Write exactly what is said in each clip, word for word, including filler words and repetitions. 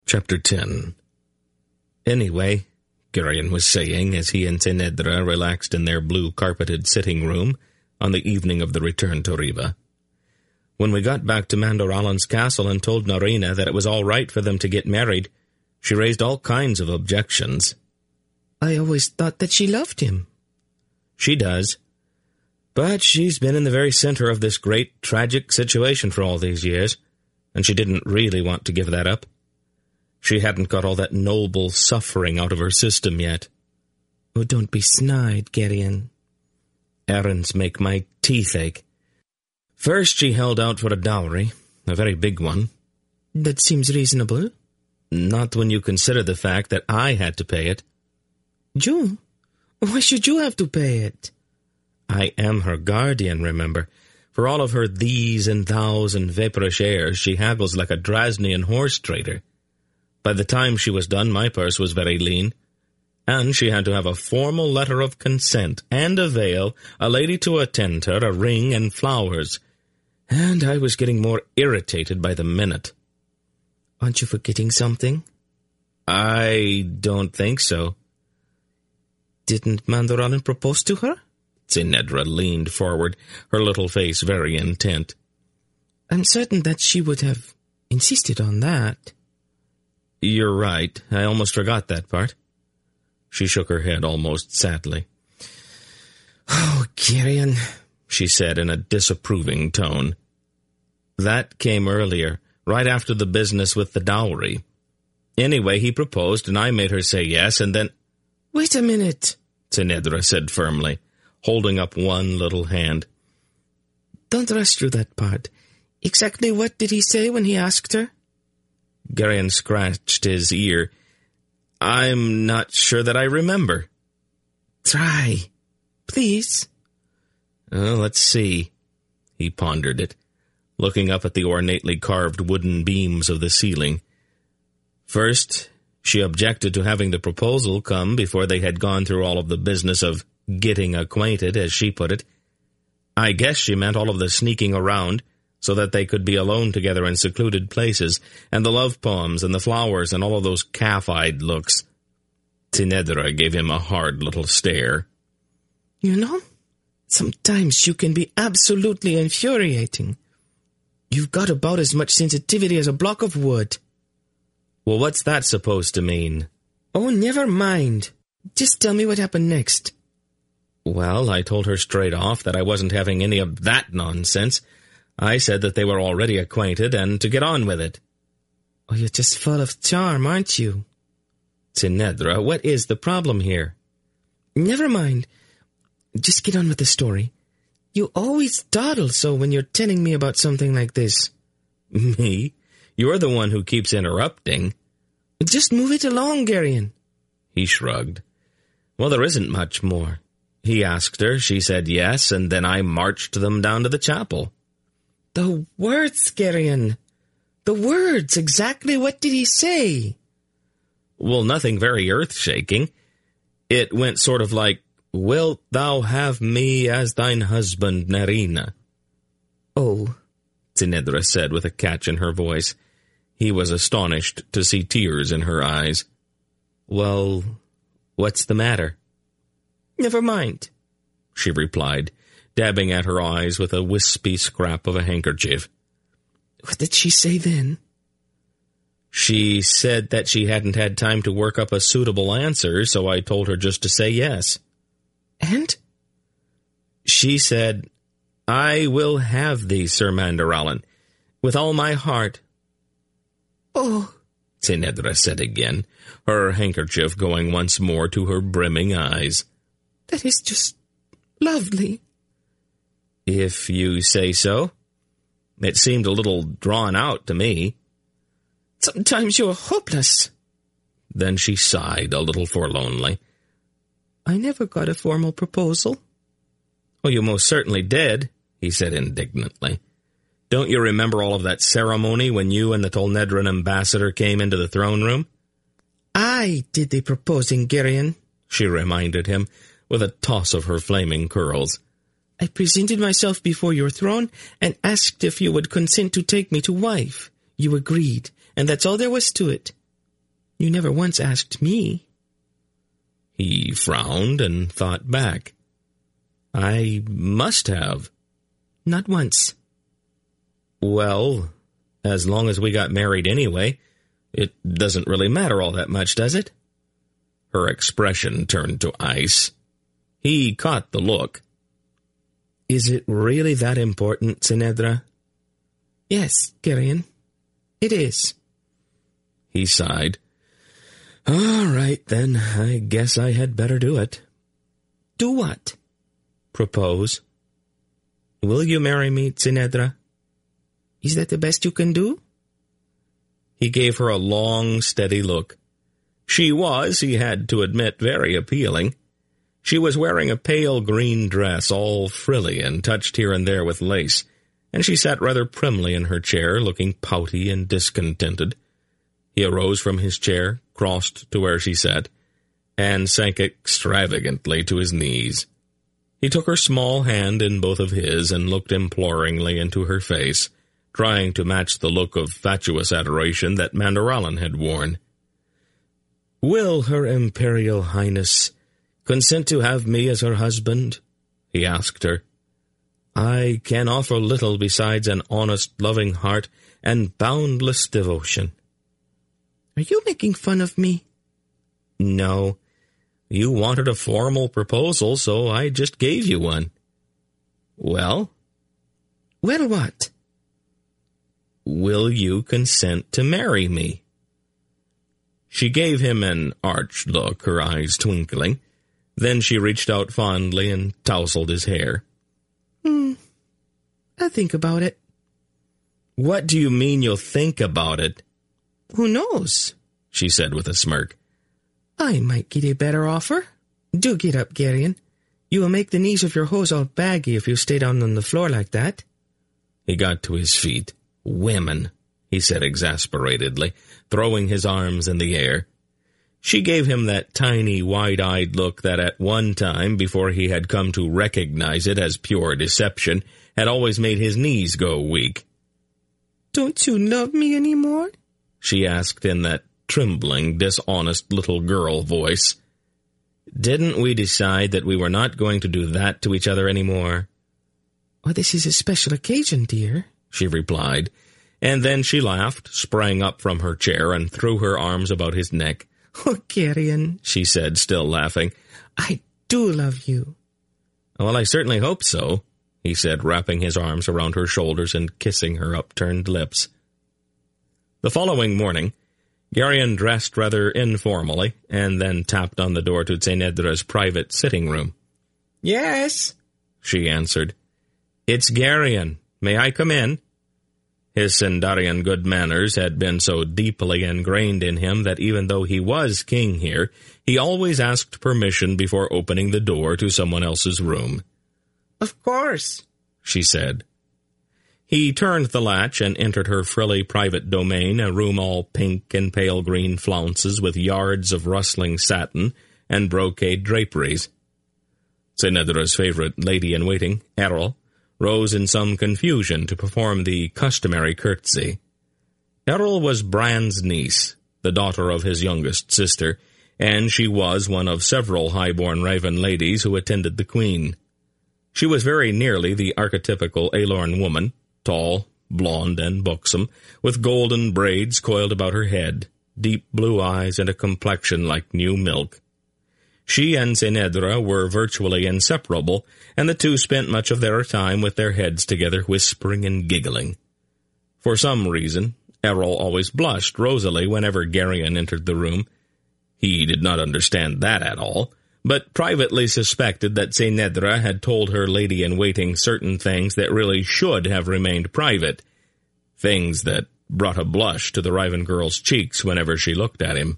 Chapter ten. Anyway, Girion was saying as he and Tinedra relaxed in their blue-carpeted sitting room on the evening of the return to Riva. When we got back to Mandoralon's castle and told Narina that it was all right for them to get married, she raised all kinds of objections. I always thought that she loved him. She does. But she's been in the very center of this great, tragic situation for all these years, and she didn't really want to give that up. She hadn't got all that noble suffering out of her system yet. Oh, don't be snide, Girion. Errands make my teeth ache. First, she held out for a dowry, a very big one. That seems reasonable. Not when you consider the fact that I had to pay it. You? Why should you have to pay it? I am her guardian, remember. For all of her these and thous and vaporish airs, she haggles like a Drasnian horse trader. By the time she was done, my purse was very lean, and she had to have a formal letter of consent and a veil, a lady to attend her, a ring, and flowers. And I was getting more irritated by the minute. Aren't you forgetting something? I don't think so. Didn't Mandoralon propose to her? Tinedra leaned forward, her little face very intent. I'm certain that she would have insisted on that. You're right. I almost forgot that part. She shook her head almost sadly. Oh, Girion, she said in a disapproving tone. That came earlier, right after the business with the dowry. Anyway, he proposed, and I made her say yes, and then... Wait a minute, Tinedra said firmly, holding up one little hand. Don't rush through that part. Exactly what did he say when he asked her? Girion scratched his ear. I'm not sure that I remember. Try, please. Uh, let's see. He pondered it, looking up at the ornately carved wooden beams of the ceiling. First, she objected to having the proposal come before they had gone through all of the business of getting acquainted, as she put it. I guess she meant all of the sneaking around, so that they could be alone together in secluded places, and the love poems and the flowers and all of those calf-eyed looks. Tinedra gave him a hard little stare. You know, sometimes you can be absolutely infuriating. You've got about as much sensitivity as a block of wood. Well, what's that supposed to mean? Oh, never mind. Just tell me what happened next. Well, I told her straight off that I wasn't having any of that nonsense. I said that they were already acquainted and to get on with it. Oh, you're just full of charm, aren't you? Tinedra, what is the problem here? Never mind. Just get on with the story. You always dawdle so when you're telling me about something like this. Me? You're the one who keeps interrupting. Just move it along, Girion. He shrugged. Well, there isn't much more. He asked her, she said yes, and then I marched them down to the chapel. The words, Girion. The words. Exactly what did he say? Well, nothing very earth-shaking. It went sort of like, Wilt thou have me as thine husband, Narina? Oh, Tinedra said with a catch in her voice. He was astonished to see tears in her eyes. Well, what's the matter? Never mind, she replied, dabbing at her eyes with a wispy scrap of a handkerchief. What did she say then? She said that she hadn't had time to work up a suitable answer, so I told her just to say yes. And? She said, I will have thee, Sir Mandoralon, with all my heart. Oh, Tinedra said again, her handkerchief going once more to her brimming eyes. That is just lovely. If you say so. It seemed a little drawn out to me. Sometimes you're hopeless. Then she sighed a little forlornly. I never got a formal proposal. Oh, you most certainly did, he said indignantly. Don't you remember all of that ceremony when you and the Tolnedran ambassador came into the throne room? I did the proposing, Girion, she reminded him, with a toss of her flaming curls. I presented myself before your throne and asked if you would consent to take me to wife. You agreed, and that's all there was to it. You never once asked me. He frowned and thought back. I must have. Not once. Well, as long as we got married anyway, it doesn't really matter all that much, does it? Her expression turned to ice. He caught the look. Is it really that important, Tsenedra? Yes, Gerion. It is. He sighed. All right, then. I guess I had better do it. Do what? Propose. Will you marry me, Tsenedra? Is that the best you can do? He gave her a long, steady look. She was, he had to admit, very appealing. She was wearing a pale green dress, all frilly and touched here and there with lace, and she sat rather primly in her chair, looking pouty and discontented. He arose from his chair, crossed to where she sat, and sank extravagantly to his knees. He took her small hand in both of his and looked imploringly into her face, trying to match the look of fatuous adoration that Mandaralan had worn. Will Her Imperial Highness consent to have me as her husband? He asked her. I can offer little besides an honest, loving heart and boundless devotion. Are you making fun of me? No. You wanted a formal proposal, so I just gave you one. Well? Well, what? Will you consent to marry me? She gave him an arch look, her eyes twinkling. Then she reached out fondly and tousled his hair. Hmm. I'll think about it. What do you mean you'll think about it? Who knows? She said with a smirk. I might get a better offer. Do get up, Gerion. You will make the knees of your hose all baggy if you stay down on the floor like that. He got to his feet. Women, he said exasperatedly, throwing his arms in the air. She gave him that tiny, wide-eyed look that at one time, before he had come to recognize it as pure deception, had always made his knees go weak. Don't you love me any more? She asked in that trembling, dishonest little girl voice. Didn't we decide that we were not going to do that to each other anymore? Well, this is a special occasion, dear, she replied, and then she laughed, sprang up from her chair, and threw her arms about his neck. Oh, Gerion, she said, still laughing. I do love you. Well, I certainly hope so, he said, wrapping his arms around her shoulders and kissing her upturned lips. The following morning, Gerion dressed rather informally, and then tapped on the door to Tsenedra's private sitting room. Yes, she answered. It's Gerion. May I come in? His Sendarian good manners had been so deeply ingrained in him that even though he was king here, he always asked permission before opening the door to someone else's room. Of course, she said. He turned the latch and entered her frilly private domain, a room all pink and pale green flounces with yards of rustling satin and brocade draperies. Tsenedra's favorite lady-in-waiting, Errol, rose in some confusion to perform the customary curtsy. Errol was Bran's niece, the daughter of his youngest sister, and she was one of several high-born Raven ladies who attended the queen. She was very nearly the archetypical Aelorn woman, tall, blonde, and buxom, with golden braids coiled about her head, deep blue eyes, and a complexion like new milk. She and Tsenedra were virtually inseparable, and the two spent much of their time with their heads together, whispering and giggling. For some reason, Errol always blushed rosily whenever Gerion entered the room. He did not understand that at all, but privately suspected that Tsenedra had told her lady-in-waiting certain things that really should have remained private, things that brought a blush to the Raven girl's cheeks whenever she looked at him.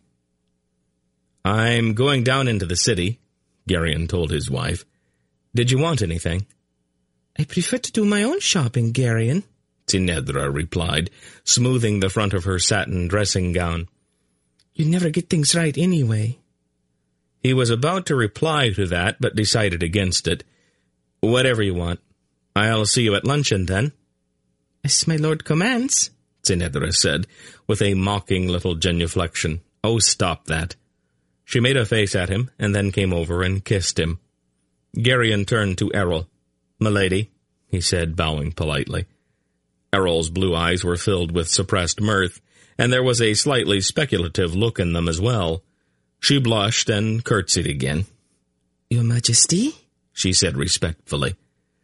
I'm going down into the city, Gerion told his wife. Did you want anything? I prefer to do my own shopping, Gerion, Tsenedra replied, smoothing the front of her satin dressing gown. You never get things right anyway. He was about to reply to that, but decided against it. Whatever you want. I'll see you at luncheon, then. As my lord commands, Tsenedra said, with a mocking little genuflection. "Oh, stop that." She made a face at him, and then came over and kissed him. Gerion turned to Errol. "Milady," he said, bowing politely. Errol's blue eyes were filled with suppressed mirth, and there was a slightly speculative look in them as well. She blushed and curtsied again. "Your Majesty?" she said respectfully.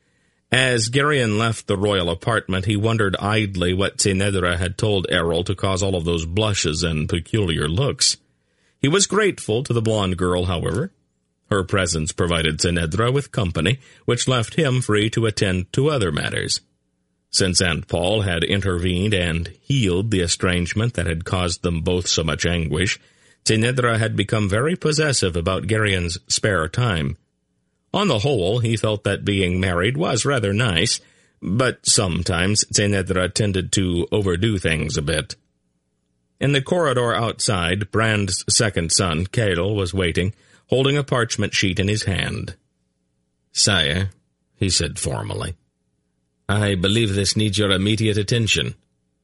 As Gerion left the royal apartment, he wondered idly what Tsenedra had told Errol to cause all of those blushes and peculiar looks. He was grateful to the blonde girl, however. Her presence provided Tsenedra with company, which left him free to attend to other matters. Since Aunt Paul had intervened and healed the estrangement that had caused them both so much anguish, Tsenedra had become very possessive about Gerion's spare time. On the whole, he felt that being married was rather nice, but sometimes Tsenedra tended to overdo things a bit. In the corridor outside, Brand's second son, Kael, was waiting, holding a parchment sheet in his hand. "Sire," he said formally, "I believe this needs your immediate attention."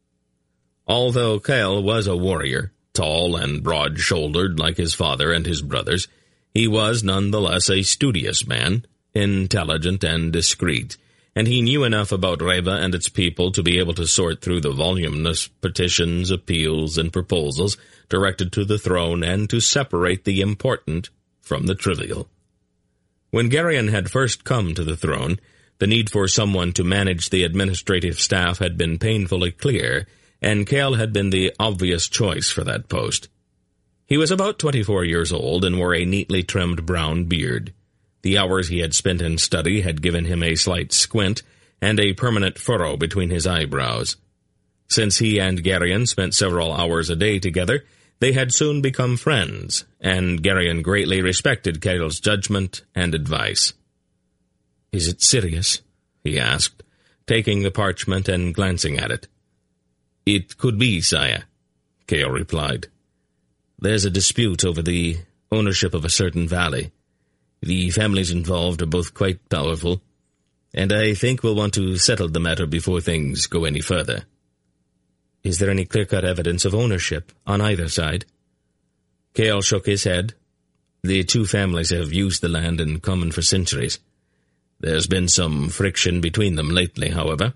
Although Kael was a warrior, tall and broad-shouldered like his father and his brothers, he was nonetheless a studious man, intelligent and discreet, and he knew enough about Reva and its people to be able to sort through the voluminous petitions, appeals, and proposals directed to the throne and to separate the important from the trivial. When Gerion had first come to the throne, the need for someone to manage the administrative staff had been painfully clear, and Kael had been the obvious choice for that post. He was about twenty-four years old and wore a neatly trimmed brown beard. The hours he had spent in study had given him a slight squint and a permanent furrow between his eyebrows. Since he and Gerion spent several hours a day together, they had soon become friends, and Gerion greatly respected Kael's judgment and advice. "Is it serious?" he asked, taking the parchment and glancing at it. "It could be, sire," Kael replied. "There's a dispute over the ownership of a certain valley. The families involved are both quite powerful, and I think we'll want to settle the matter before things go any further." "Is there any clear-cut evidence of ownership on either side?" Kael shook his head. "The two families have used the land in common for centuries. There's been some friction between them lately, however."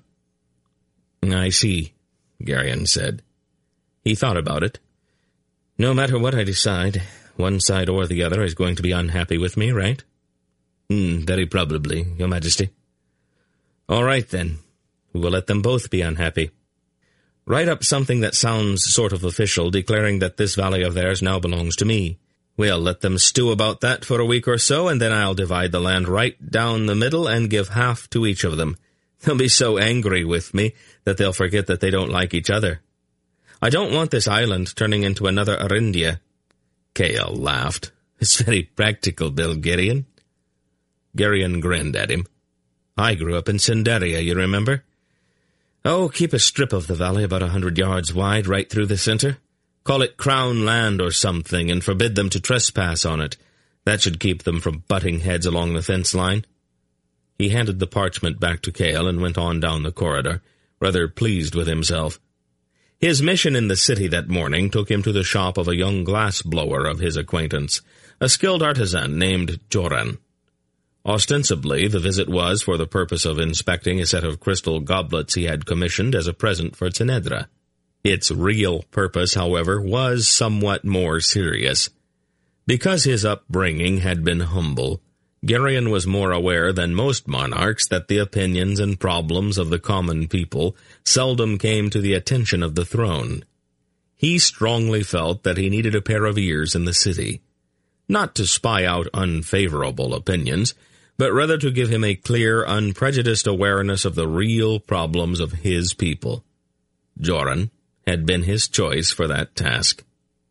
"I see," Gerion said. He thought about it. "No matter what I decide, one side or the other is going to be unhappy with me, right?" Mm, "Very probably, Your Majesty." "All right, then. We will let them both be unhappy. Write up something that sounds sort of official, declaring that this valley of theirs now belongs to me. We'll let them stew about that for a week or so, and then I'll divide the land right down the middle and give half to each of them. They'll be so angry with me that they'll forget that they don't like each other. I don't want this island turning into another Arindia." Kael laughed. "It's very practical, Bill Gerion." Gerion grinned at him. "I grew up in Cinderia, you remember? Oh, keep a strip of the valley about a hundred yards wide right through the center. Call it Crown Land or something, and forbid them to trespass on it. That should keep them from butting heads along the fence line." He handed the parchment back to Kael and went on down the corridor, rather pleased with himself. His mission in the city that morning took him to the shop of a young glass-blower of his acquaintance, a skilled artisan named Joran. Ostensibly, the visit was for the purpose of inspecting a set of crystal goblets he had commissioned as a present for Tsenedra. Its real purpose, however, was somewhat more serious. Because his upbringing had been humble, Gerion was more aware than most monarchs that the opinions and problems of the common people seldom came to the attention of the throne. He strongly felt that he needed a pair of ears in the city, not to spy out unfavorable opinions, but rather to give him a clear, unprejudiced awareness of the real problems of his people. Joran had been his choice for that task.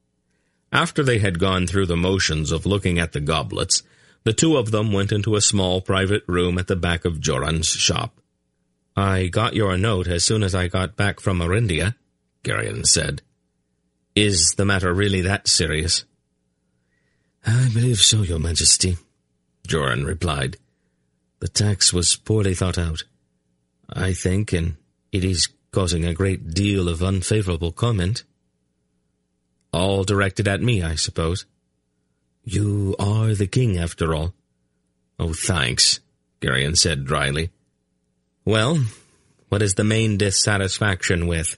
After they had gone through the motions of looking at the goblets, the two of them went into a small private room at the back of Joran's shop. "I got your note as soon as I got back from Arindia," Gerion said. "Is the matter really that serious?" "I believe so, Your Majesty," Joran replied. "The tax was poorly thought out, I think, and it is causing a great deal of unfavorable comment." All directed at me, I suppose. You are the king, after all. Oh, thanks, Garion said dryly. Well, what is the main dissatisfaction with?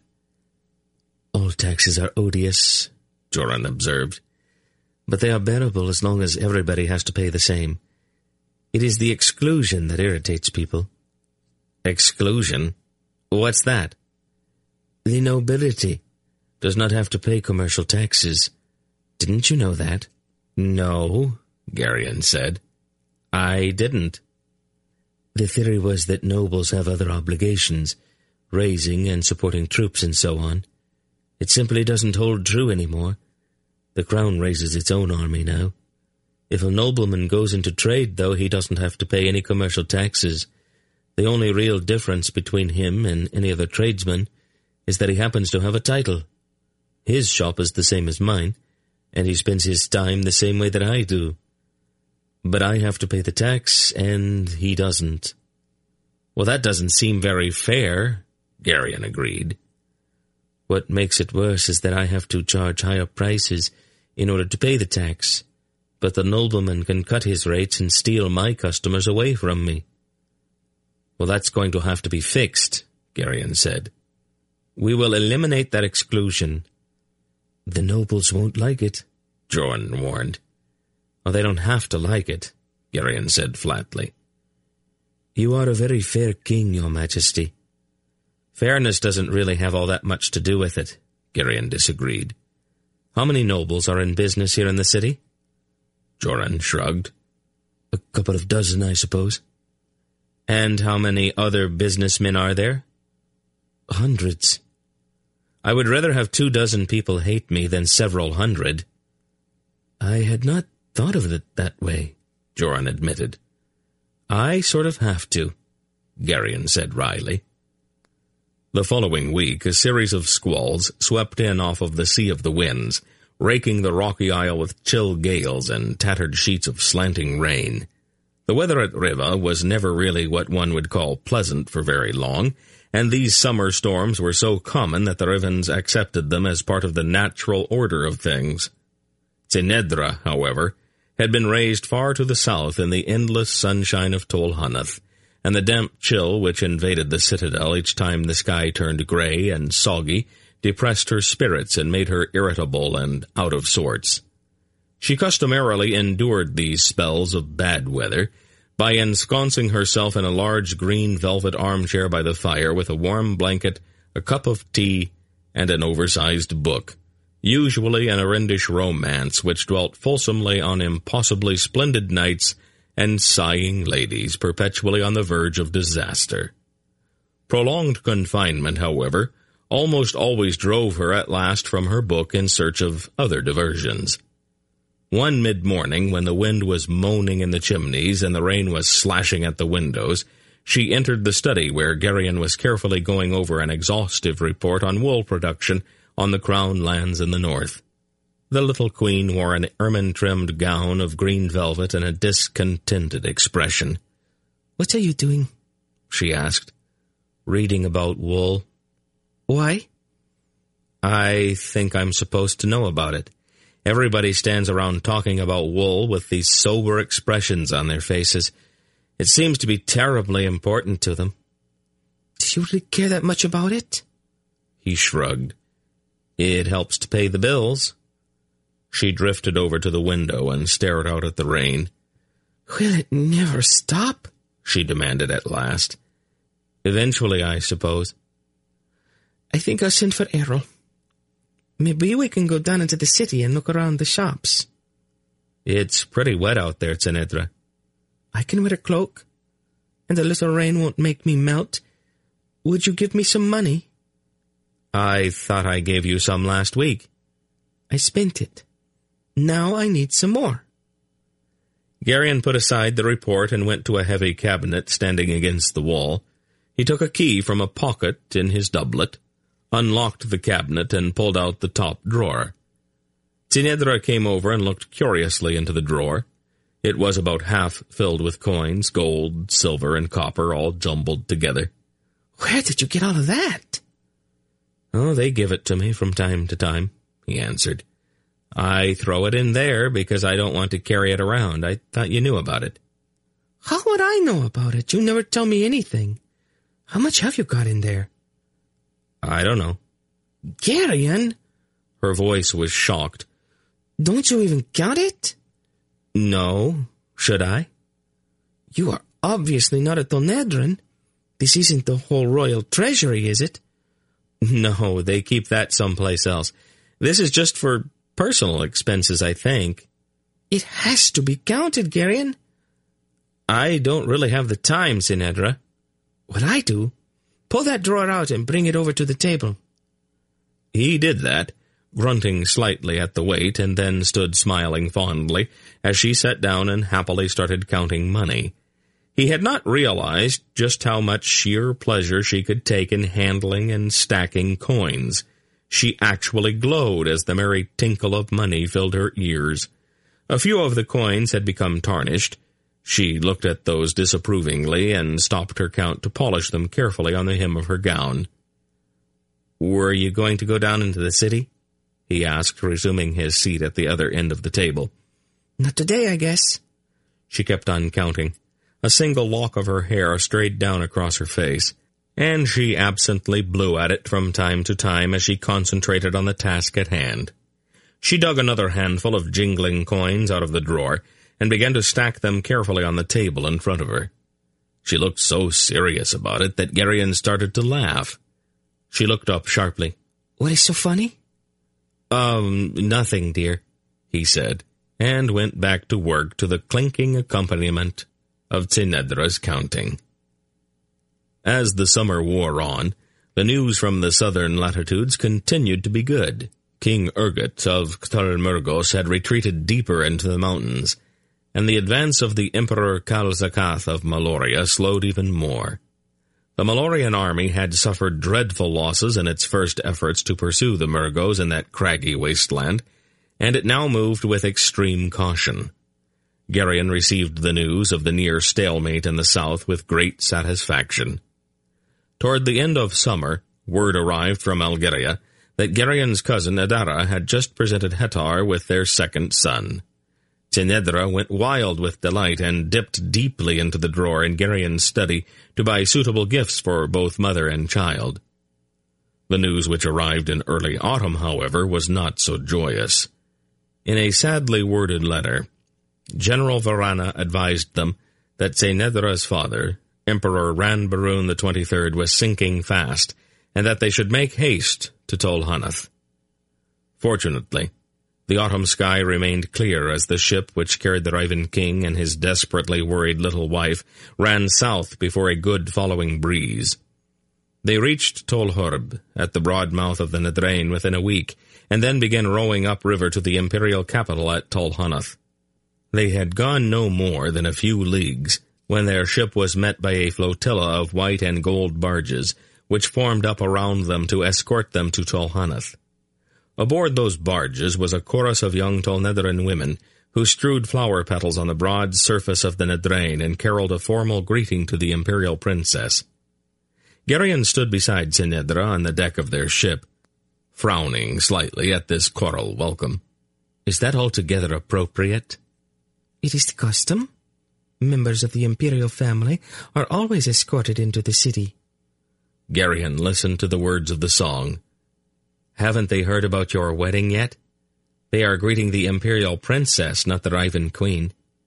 All taxes are odious, Joran observed. But they are bearable as long as everybody has to pay the same. It is the exclusion that irritates people. Exclusion? What's that? The nobility does not have to pay commercial taxes. Didn't you know that? No, Garion said. I didn't. The theory was that nobles have other obligations, raising and supporting troops and so on. It simply doesn't hold true anymore. The crown raises its own army now. If a nobleman goes into trade, though, he doesn't have to pay any commercial taxes. The only real difference between him and any other tradesman is that he happens to have a title. His shop is the same as mine, and he spends his time the same way that I do. But I have to pay the tax, and he doesn't. Well, that doesn't seem very fair, Garion agreed. What makes it worse is that I have to charge higher prices in order to pay the tax, but the nobleman can cut his rates and steal my customers away from me. Well, that's going to have to be fixed, Garion said. We will eliminate that exclusion. The nobles won't like it, Joran warned. Oh, they don't have to like it, Garion said flatly. You are a very fair king, your majesty. Fairness doesn't really have all that much to do with it, Garion disagreed. How many nobles are in business here in the city? Joran shrugged. A couple of dozen, I suppose. And how many other businessmen are there? Hundreds. I would rather have two dozen people hate me than several hundred. I had not thought of it that way, Joran admitted. I sort of have to, Garion said wryly. The following week, a series of squalls swept in off of the Sea of the Winds, raking the rocky isle with chill gales and tattered sheets of slanting rain. The weather at Riva was never really what one would call pleasant for very long, and these summer storms were so common that the Rivans accepted them as part of the natural order of things. Tinedra, however, had been raised far to the south in the endless sunshine of Tol Hanath, and the damp chill which invaded the citadel each time the sky turned gray and soggy depressed her spirits and made her irritable and out of sorts. She customarily endured these spells of bad weather by ensconcing herself in a large green velvet armchair by the fire with a warm blanket, a cup of tea, and an oversized book, usually an Arendish romance which dwelt fulsomely on impossibly splendid knights and sighing ladies perpetually on the verge of disaster. Prolonged confinement, however, almost always drove her at last from her book in search of other diversions. One mid-morning, when the wind was moaning in the chimneys and the rain was slashing at the windows, she entered the study where Garion was carefully going over an exhaustive report on wool production on the crown lands in the north. The little queen wore an ermine-trimmed gown of green velvet and a discontented expression. "What are you doing?" she asked. "Reading about wool." "Why?" "I think I'm supposed to know about it. Everybody stands around talking about wool with these sober expressions on their faces. It seems to be terribly important to them." "Do you really care that much about it?" He shrugged. "It helps to pay the bills." She drifted over to the window and stared out at the rain. "Will it never stop?" she demanded at last. "Eventually, I suppose." "I think I'll send for Errol. Maybe we can go down into the city and look around the shops." "It's pretty wet out there, Tinedra." "I can wear a cloak, and a little rain won't make me melt. Would you give me some money?" "I thought I gave you some last week." "I spent it. Now I need some more." Garion put aside the report and went to a heavy cabinet standing against the wall. He took a key from a pocket in his doublet, unlocked the cabinet, and pulled out the top drawer. Tinedra came over and looked curiously into the drawer. It was about half filled with coins, gold, silver, and copper, all jumbled together. "Where did you get all of that?" "Oh, they give it to me from time to time," he answered. I throw it in there because I don't want to carry it around. I thought you knew about it. How would I know about it? You never tell me anything. How much have you got in there? I don't know. Garion? Her voice was shocked. Don't you even count it? No. Should I? You are obviously not a Tonedran. This isn't the whole royal treasury, is it? No, they keep that someplace else. This is just for personal expenses, I think. It has to be counted, Garion. I don't really have the time, Sinedra. Well, I do. Pull that drawer out and bring it over to the table. He did that, grunting slightly at the weight, and then stood smiling fondly as she sat down and happily started counting money. He had not realized just how much sheer pleasure she could take in handling and stacking coins. She actually glowed as the merry tinkle of money filled her ears. A few of the coins had become tarnished. She looked at those disapprovingly and stopped her count to polish them carefully on the hem of her gown. "Were you going to go down into the city?" he asked, resuming his seat at the other end of the table. "Not today, I guess." She kept on counting. A single lock of her hair strayed down across her face, and she absently blew at it from time to time as she concentrated on the task at hand. She dug another handful of jingling coins out of the drawer and began to stack them carefully on the table in front of her. She looked so serious about it that Garion started to laugh. She looked up sharply. "What is so funny?" Um, nothing, dear," he said, and went back to work to the clinking accompaniment of Tinedra's counting. As the summer wore on, the news from the southern latitudes continued to be good. King Urgut of Khtarmurgos had retreated deeper into the mountains, and the advance of the Emperor Kalzakath of Maloria slowed even more. The Malorian army had suffered dreadful losses in its first efforts to pursue the Murgos in that craggy wasteland, and it now moved with extreme caution. Garion received the news of the near stalemate in the south with great satisfaction. Toward the end of summer, word arrived from Algeria that Garion's cousin Adara had just presented Hetar with their second son. Tinedra went wild with delight and dipped deeply into the drawer in Garion's study to buy suitable gifts for both mother and child. The news which arrived in early autumn, however, was not so joyous. In a sadly worded letter, General Varana advised them that Tinedra's father, Emperor Ranbarun the twenty-third, was sinking fast, and that they should make haste to Tol Hanath. Fortunately, the autumn sky remained clear as the ship which carried the Raven King and his desperately worried little wife ran south before a good following breeze. They reached Tol Horb at the broad mouth of the Nadrain within a week, and then began rowing upriver to the imperial capital at Tol Hanath. They had gone no more than a few leagues when their ship was met by a flotilla of white and gold barges, which formed up around them to escort them to Tol Hanath. Aboard those barges was a chorus of young Tolnedran women, who strewed flower petals on the broad surface of the Nadrain and caroled a formal greeting to the imperial princess. Garion stood beside Tinedra on the deck of their ship, frowning slightly at this choral welcome. "Is that altogether appropriate?" "It is the custom. Members of the imperial family are always escorted into the city." Garion listened to the words of the song. "Haven't they heard about your wedding yet? They are greeting the imperial princess, not the Raven Queen."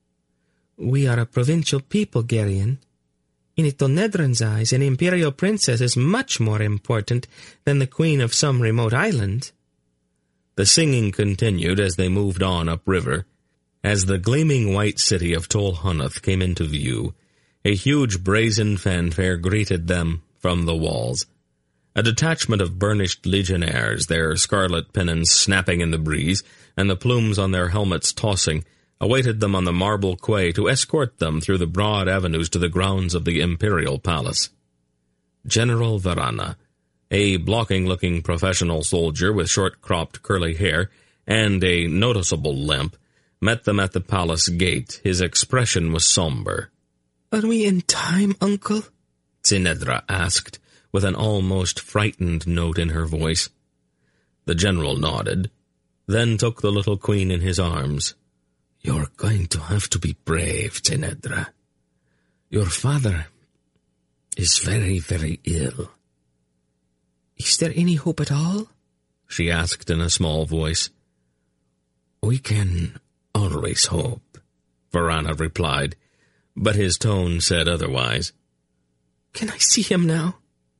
"We are a provincial people, Garion. In a Tonedran's eyes, an imperial princess is much more important than the queen of some remote island." The singing continued as they moved on upriver. As the gleaming white city of Tol Hanath came into view, a huge brazen fanfare greeted them from the walls. A detachment of burnished legionnaires, their scarlet pennons snapping in the breeze, and the plumes on their helmets tossing, awaited them on the marble quay to escort them through the broad avenues to the grounds of the imperial palace. General Varana, a blocking-looking professional soldier with short-cropped curly hair and a noticeable limp, met them at the palace gate. His expression was somber. "Are we in time, uncle?" Tinedra asked, with an almost frightened note in her voice. The general nodded. then took the little queen in his arms. "You're going to have to be brave, Tenedra. Your father is very, very ill." "Is there any hope at all?" she asked in a small voice. "We can always hope," Varana replied, but his tone said otherwise. "Can I see him now?"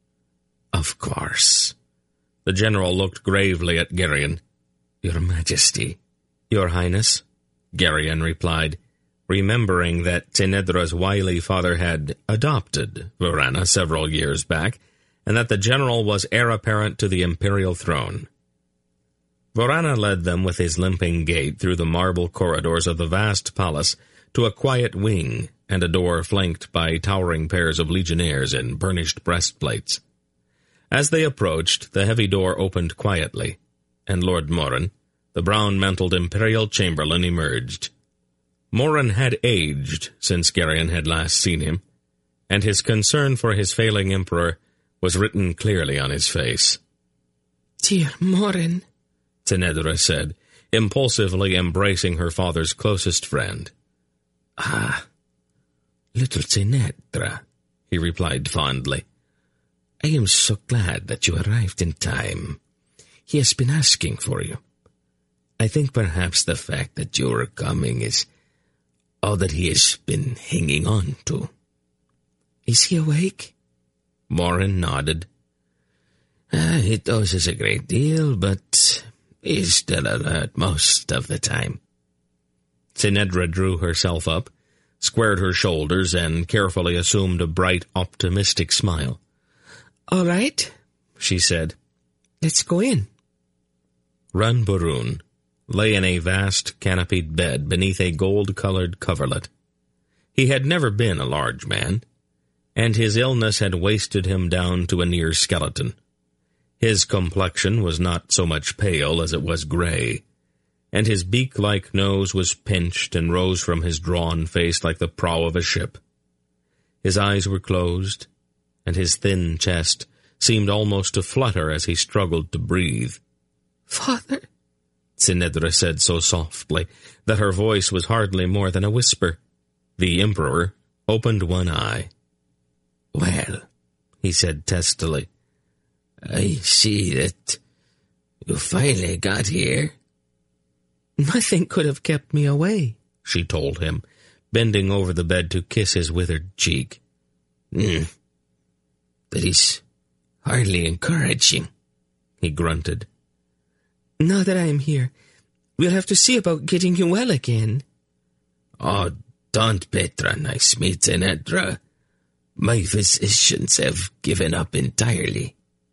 "Of course." The general looked gravely at Geryon. "Your Majesty." "Your Highness," Geryon replied, remembering that Tenedra's wily father had adopted Varana several years back, and that the general was heir apparent to the imperial throne. Varana led them with his limping gait through the marble corridors of the vast palace to a quiet wing and a door flanked by towering pairs of legionnaires in burnished breastplates. As they approached, the heavy door opened quietly, and Lord Morin, the brown-mantled imperial chamberlain, emerged. Morin had aged since Geryon had last seen him, and his concern for his failing emperor was written clearly on his face. "Dear Morin," Tenedra said, impulsively embracing her father's closest friend. "Ah, little Tenedra," he replied fondly. "I am so glad that you arrived in time. He has been asking for you. I think perhaps the fact that you are coming is all that he has been hanging on to." "Is he awake?" Morin nodded. Uh, he dozes a great deal, but he's still alert most of the time." Tenedra drew herself up, squared her shoulders, and carefully assumed a bright, optimistic smile. "All right," she said. "Let's go in." Run Barun lay in a vast canopied bed beneath a gold-colored coverlet. He had never been a large man, and his illness had wasted him down to a near skeleton. His complexion was not so much pale as it was gray, and his beak-like nose was pinched and rose from his drawn face like the prow of a ship. His eyes were closed, and his thin chest seemed almost to flutter as he struggled to breathe. "Father," Tenedra said so softly that her voice was hardly more than a whisper. The emperor opened one eye. "Well," he said testily, "I see that you finally got here." "Nothing could have kept me away," she told him, bending over the bed to kiss his withered cheek. Hmm. "That is hardly encouraging," he grunted. "Now that I am here, we'll have to see about getting you well again." "Oh, don't patronize me, Tenedra. My physicians have given up entirely."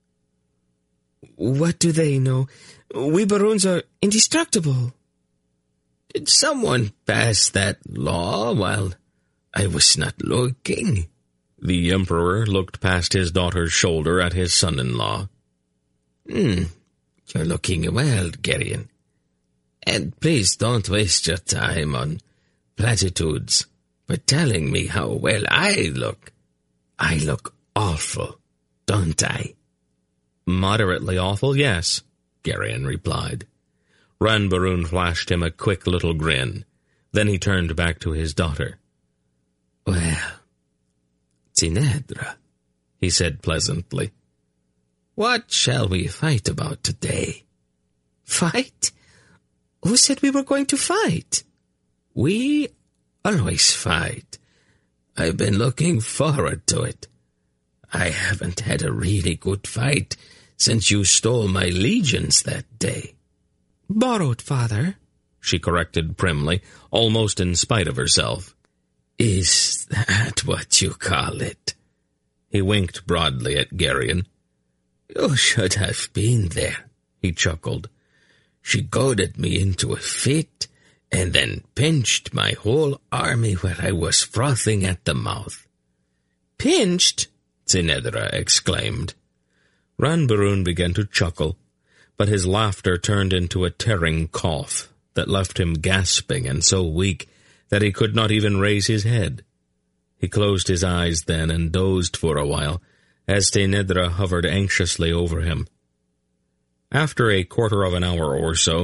"What do they know? We Baruns are indestructible." "Did someone pass that law while I was not looking?" The emperor looked past his daughter's shoulder at his son-in-law. Hmm, you're looking well, Geryon. And please don't waste your time on platitudes by telling me how well I look. I look awful, don't I?" "Moderately awful, yes," Geryon replied. Run Barun flashed him a quick little grin. Then he turned back to his daughter. "Well, Tenedra," he said pleasantly, "what shall we fight about today?" "Fight? Who said we were going to fight?" "We always fight. I've been looking forward to it. I haven't had a really good fight since you stole my legions that day." "Borrowed, father," she corrected primly, almost in spite of herself. "Is that what you call it?" He winked broadly at Geryon. "You should have been there," he chuckled. "She goaded me into a fit and then pinched my whole army where I was frothing at the mouth." "Pinched?" Tenedra exclaimed. Run Barun began to chuckle, but his laughter turned into a tearing cough that left him gasping and so weak that he could not even raise his head. He closed his eyes then and dozed for a while, as Tenedra hovered anxiously over him. After a quarter of an hour or so,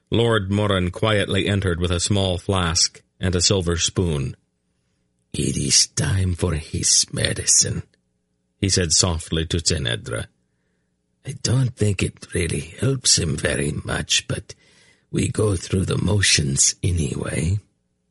Lord Moran quietly entered with a small flask and a silver spoon. "It is time for his medicine," he said softly to Tzenedra. "I don't think it really helps him very much, but we go through the motions anyway."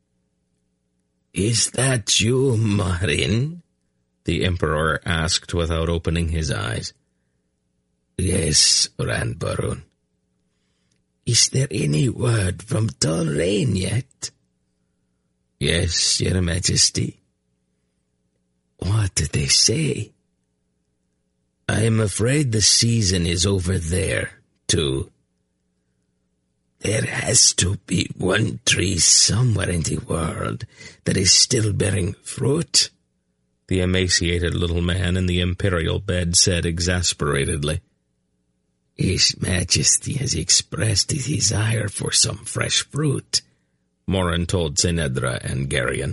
"Is that you, Morin?" the Emperor asked without opening his eyes. "Yes, Ranbarun." "Is there any word from Tolrain yet?" "Yes, Your Majesty." "What did they say?" "I'm afraid the season is over there, too." "There has to be one tree somewhere in the world that is still bearing fruit," the emaciated little man in the imperial bed said exasperatedly. "His Majesty has expressed a desire for some fresh fruit," Moran told Tzenedra and Garion.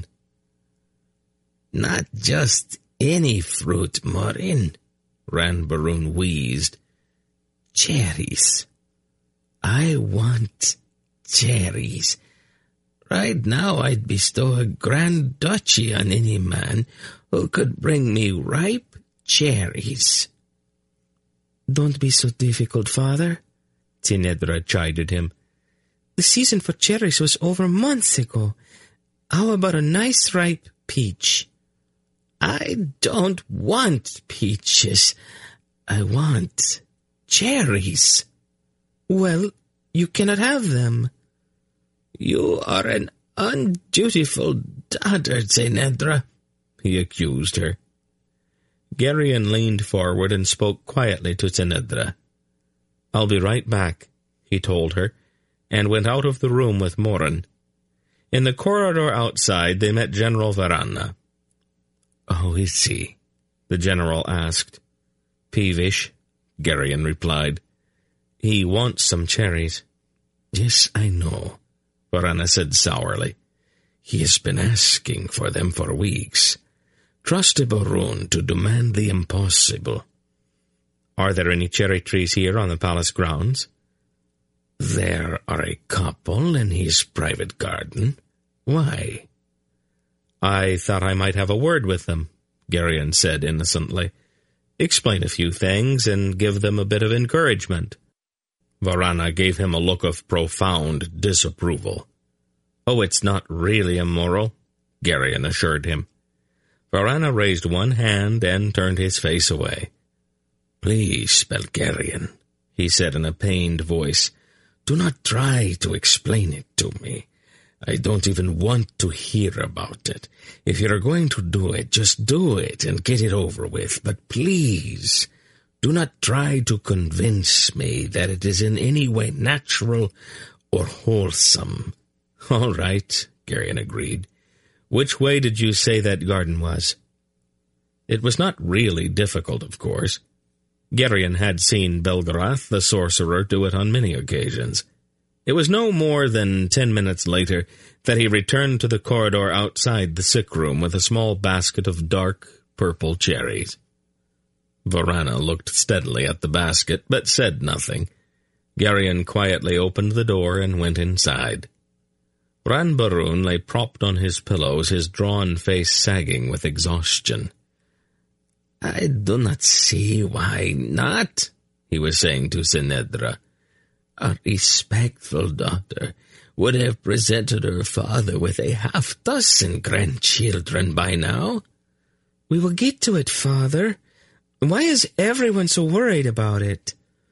"Not just any fruit, Morin," Ranbarun wheezed. "Cherries. I want cherries. Right now I'd bestow a grand duchy on any man who could bring me ripe cherries." "Don't be so difficult, Father," Tzenedra chided him. "The season for cherries was over months ago. How about a nice ripe peach?" "I don't want peaches. I want cherries." "Well, you cannot have them." "You are an undutiful daughter, Tzenedra," he accused her. Garion leaned forward and spoke quietly to Tzenedra. "I'll be right back," he told her, and went out of the room with Moran. In the corridor outside they met General Varana. "How is he?" the general asked. "Peevish," Garion replied. "He wants some cherries." "Yes, I know," Varana said sourly. "He has been asking for them for weeks. Trust a Barun to demand the impossible." "Are there any cherry trees here on the palace grounds?" "There are a couple in his private garden. Why?" "I thought I might have a word with them," Garion said innocently. "Explain a few things and give them a bit of encouragement." Varana gave him a look of profound disapproval. "Oh, it's not really immoral," Garion assured him. Varana raised one hand and turned his face away. "Please, Belgarion," he said in a pained voice, "do not try to explain it to me. I don't even want to hear about it. If you're going to do it, just do it and get it over with. But please, do not try to convince me that it is in any way natural or wholesome." "All right," Garion agreed. "Which way did you say that garden was?" It was not really difficult, of course. Garion had seen Belgarath, the sorcerer, do it on many occasions. It was no more than ten minutes later that he returned to the corridor outside the sick room with a small basket of dark purple cherries. Varana looked steadily at the basket, but said nothing. Garion quietly opened the door and went inside. Ranbarun lay propped on his pillows, his drawn face sagging with exhaustion. "I do not see why not," he was saying to Tzenedra. "A respectful daughter would have presented her father with a half-dozen grandchildren by now." "We will get to it, Father. Why is everyone so worried about it?"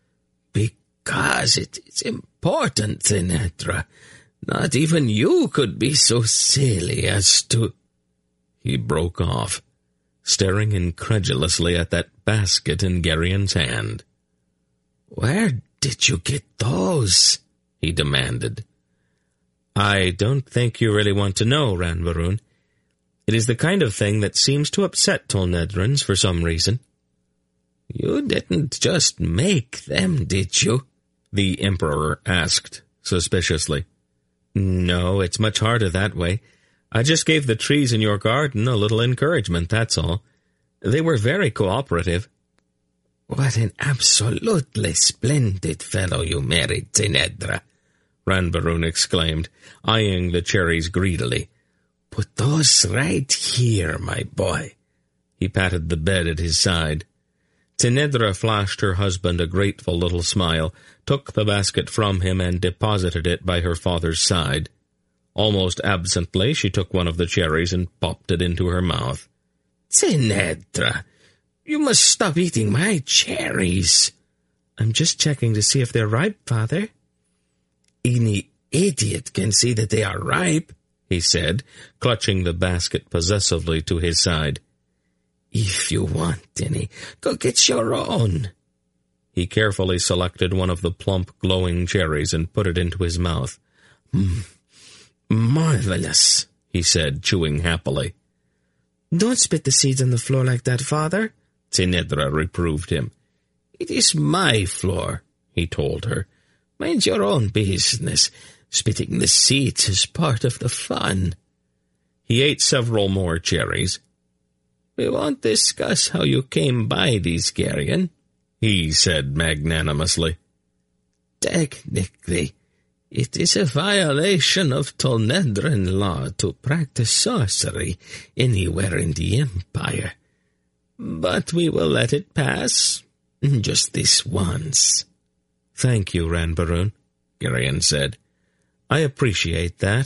"Because it is important, Tzenedra. Not even you could be so silly as to—" He broke off, staring incredulously at that basket in Garion's hand. "Where did you get those?" he demanded. "I don't think you really want to know, Ranbarun. It is the kind of thing that seems to upset Tolnedrans for some reason." "You didn't just make them, did you?" the Emperor asked suspiciously. "No, it's much harder that way. I just gave the trees in your garden a little encouragement, that's all. They were very cooperative." "What an absolutely splendid fellow you married, Tzenedra," Ranbaroon exclaimed, eyeing the cherries greedily. "Put those right here, my boy." He patted the bed at his side. Tinedra flashed her husband a grateful little smile, took the basket from him, and deposited it by her father's side. Almost absently, she took one of the cherries and popped it into her mouth. "Tinedra, you must stop eating my cherries." "I'm just checking to see if they're ripe, Father." "Any idiot can see that they are ripe," he said, clutching the basket possessively to his side. "If you want any, go get your own." He carefully selected one of the plump, glowing cherries and put it into his mouth. "Mmm, marvelous," he said, chewing happily. "Don't spit the seeds on the floor like that, Father," Tinedra reproved him. "It is my floor," he told her. "Mind your own business. Spitting the seeds is part of the fun." He ate several more cherries. "We won't discuss how you came by these, Garion," he said magnanimously. "Technically, it is a violation of Tolnedran law to practice sorcery anywhere in the Empire. But we will let it pass, just this once." "Thank you, Ranbaroon," Garion said. "I appreciate that."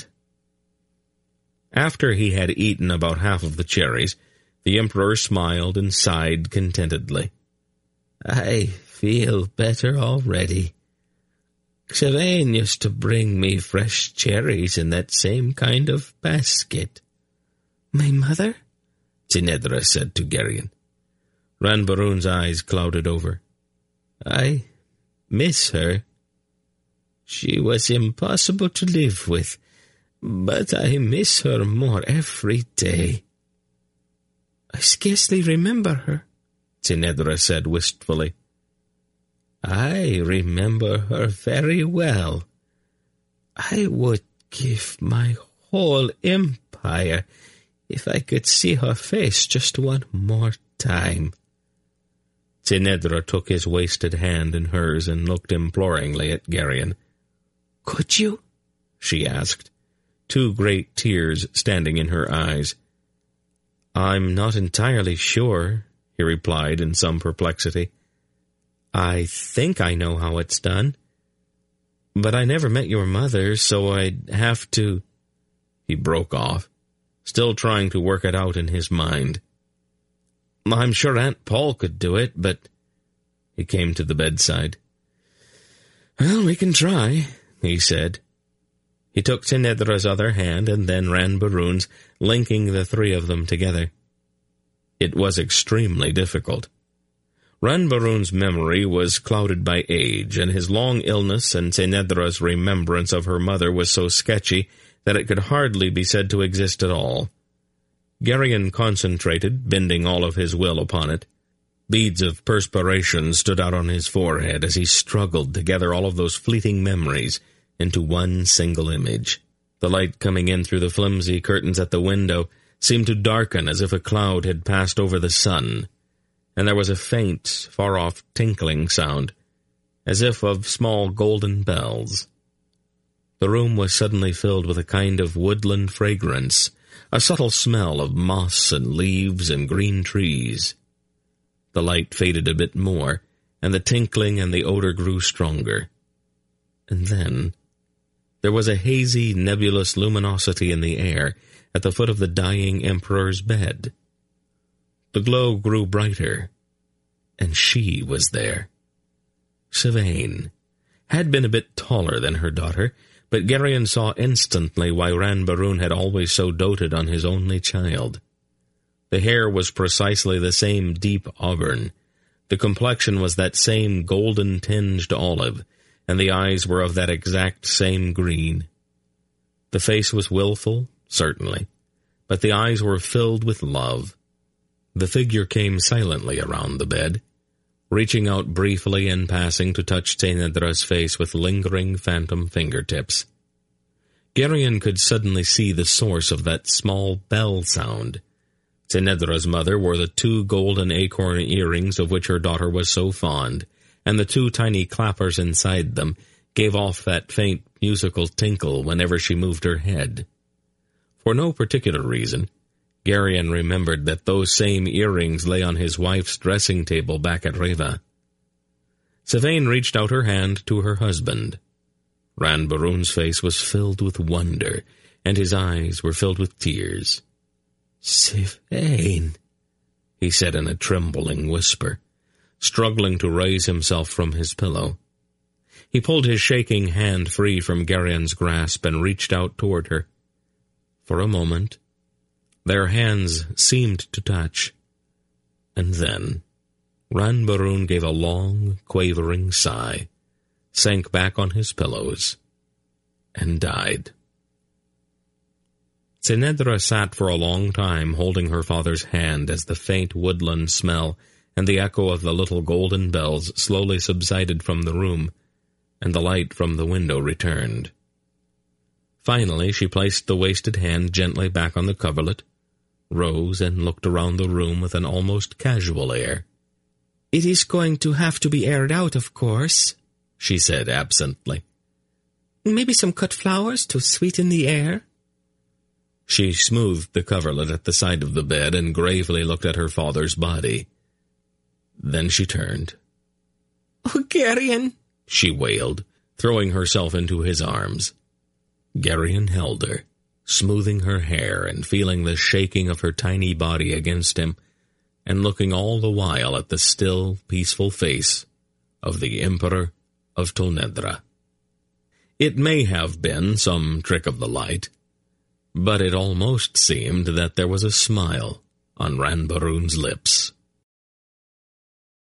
After he had eaten about half of the cherries, the Emperor smiled and sighed contentedly. "I feel better already. Xavain used to bring me fresh cherries in that same kind of basket." "My mother?" Tinedra said to Garion. Ranbaroon's eyes clouded over. "I miss her. She was impossible to live with, but I miss her more every day." "I scarcely remember her," Tinedra said wistfully. "I remember her very well. I would give my whole empire if I could see her face just one more time." Tinedra took his wasted hand in hers and looked imploringly at Garion. "Could you?" she asked, two great tears standing in her eyes. "I'm not entirely sure," he replied in some perplexity. "I think I know how it's done. But I never met your mother, so I'd have to—" He broke off, still trying to work it out in his mind. "I'm sure Aunt Paul could do it, but—" He came to the bedside. "Well, we can try," he said. He took Tinedra's other hand and then Ranbaroon's, linking the three of them together. It was extremely difficult. Ranbaroon's memory was clouded by age, and his long illness and Tinedra's remembrance of her mother was so sketchy that it could hardly be said to exist at all. Garion concentrated, bending all of his will upon it. Beads of perspiration stood out on his forehead as he struggled to gather all of those fleeting memories into one single image. The light coming in through the flimsy curtains at the window seemed to darken as if a cloud had passed over the sun, and there was a faint, far-off tinkling sound, as if of small golden bells. The room was suddenly filled with a kind of woodland fragrance, a subtle smell of moss and leaves and green trees. The light faded a bit more, and the tinkling and the odor grew stronger. And then there was a hazy, nebulous luminosity in the air at the foot of the dying Emperor's bed. The glow grew brighter, and she was there. Xavain had been a bit taller than her daughter, but Garion saw instantly why Ranbaroon had always so doted on his only child. The hair was precisely the same deep auburn. The complexion was that same golden-tinged olive, and the eyes were of that exact same green. The face was willful, certainly, but the eyes were filled with love. The figure came silently around the bed, reaching out briefly and passing to touch Tinedra's face with lingering phantom fingertips. Garion could suddenly see the source of that small bell sound. Tinedra's mother wore the two golden acorn earrings of which her daughter was so fond, and the two tiny clappers inside them gave off that faint musical tinkle whenever she moved her head. For no particular reason, Garion remembered that those same earrings lay on his wife's dressing table back at Reva. Sylvain reached out her hand to her husband. Ranbaroon's face was filled with wonder, and his eyes were filled with tears. "Sylvain," he said in a trembling whisper, struggling to raise himself from his pillow. He pulled his shaking hand free from Garion's grasp and reached out toward her. For a moment, their hands seemed to touch, and then Ranbaroon gave a long, quavering sigh, sank back on his pillows, and died. Tsenedra sat for a long time holding her father's hand as the faint woodland smell and the echo of the little golden bells slowly subsided from the room, and the light from the window returned. Finally, she placed the wasted hand gently back on the coverlet, rose, and looked around the room with an almost casual air. "It is going to have to be aired out, of course," she said absently. "Maybe some cut flowers to sweeten the air?" She smoothed the coverlet at the side of the bed and gravely looked at her father's body. Then she turned. "Oh, Garion," she wailed, throwing herself into his arms. Garion held her, smoothing her hair and feeling the shaking of her tiny body against him, and looking all the while at the still, peaceful face of the Emperor of Tonedra. It may have been some trick of the light, but it almost seemed that there was a smile on Ranbaroon's lips.